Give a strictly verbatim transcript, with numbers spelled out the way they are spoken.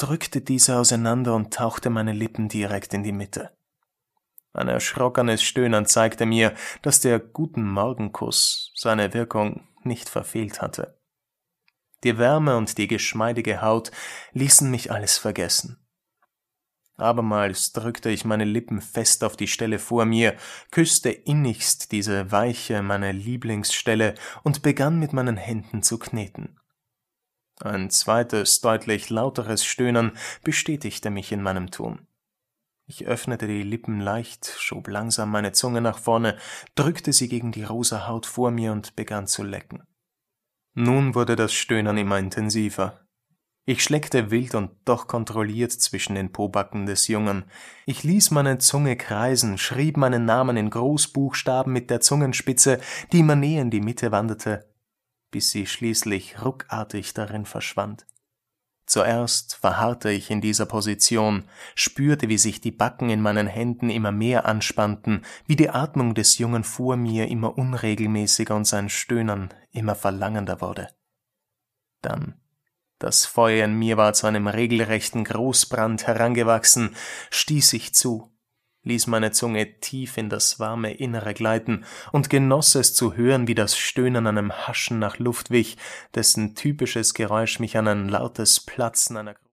drückte diese auseinander und tauchte meine Lippen direkt in die Mitte. Ein erschrockenes Stöhnen zeigte mir, dass der Guten-Morgen-Kuss seine Wirkung nicht verfehlt hatte. Die Wärme und die geschmeidige Haut ließen mich alles vergessen. Abermals drückte ich meine Lippen fest auf die Stelle vor mir, küsste innigst diese weiche, meine Lieblingsstelle und begann mit meinen Händen zu kneten. Ein zweites, deutlich lauteres Stöhnen bestätigte mich in meinem Tun. Ich öffnete die Lippen leicht, schob langsam meine Zunge nach vorne, drückte sie gegen die rosa Haut vor mir und begann zu lecken. Nun wurde das Stöhnen immer intensiver. Ich schleckte wild und doch kontrolliert zwischen den Pobacken des Jungen. Ich ließ meine Zunge kreisen, schrieb meinen Namen in Großbuchstaben mit der Zungenspitze, die immer näher in die Mitte wanderte, bis sie schließlich ruckartig darin verschwand. Zuerst verharrte ich in dieser Position, spürte, wie sich die Backen in meinen Händen immer mehr anspannten, wie die Atmung des Jungen vor mir immer unregelmäßiger und sein Stöhnen immer verlangender wurde. Dann, das Feuer in mir war zu einem regelrechten Großbrand herangewachsen, stieß ich zu, ließ meine Zunge tief in das warme Innere gleiten und genoss es zu hören, wie das Stöhnen einem Haschen nach Luft wich, dessen typisches Geräusch mich an ein lautes Platzen einer